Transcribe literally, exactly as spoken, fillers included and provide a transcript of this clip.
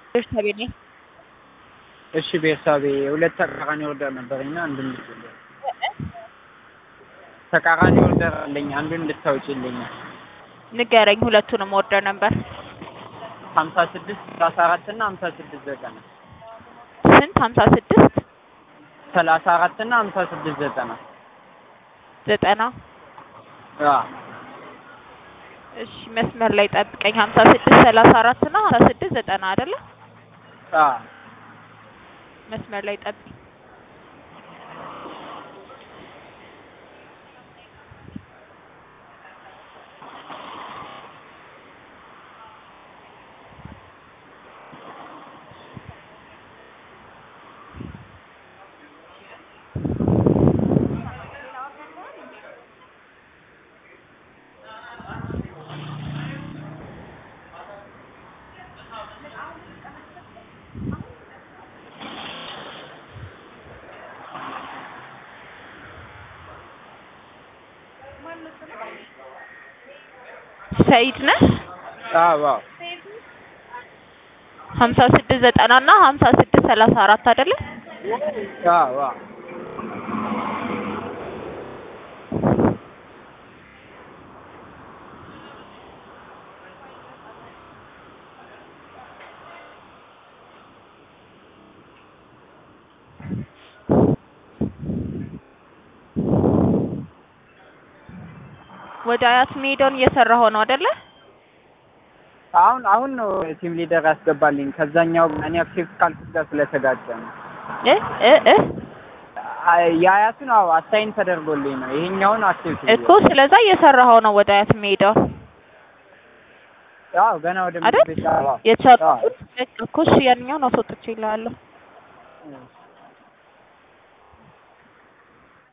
ቤርሳቤ ነኝ። እሺ ቤርሳቤ ሁለት ተቃራኒ ኦርደር ነበረኝና አንዱን እንድትወጪልኝ ተቃራኒ ኦርደር አለኝ አንዱን እንድታወጪልኝ ንገረኝ ሁለቱንም ኦርደር ነበር ሀምሳ ስድስት ሰላሳ አራት እና ሀምሳ ስድስት ዘጠና ስንት ሀምሳ ስድስት ሰላሳ አራት እና ሀምሳ ስድስት ዘጠና ዘጠና አዎ እሺ መስመር ላይ ጠብቀኝ ሀምሳ ስድስት ሰላሳ አራት እና ሀምሳ ስድስት ዘጠና አይደለ አዎ መስመር ላይ ጠብቀኝ ሰይድ ነህ? አዎ አዎ ሀምሳ ስድስት ዘጠና እና ሀምሳ ስድስት ሰላሳ አራት አይደለ? አዎ አዎ ወደ አያት ሜዳውን እየሰራሁ ነው አይደለ? አሁን አሁን ነው ቲም ሊደር ያስገባልኝ ከዛኛው እኔ አክቲቭ ካልኩት ጋር ስለተጋጨ ነው እ እ እ የአያቱን አዎ አሳይን ተደርጎልኝ ነው ይሄኛውን አክቲቭ እኮ ስለዛ እየሰራሁ ነው ወደ አያት ሜዳው አዎ ገና ወደ አይደል? ቤት አዎ የቻልኩት እኮ እሺ ያንኛውን አስወጥቼ እልሃለሁ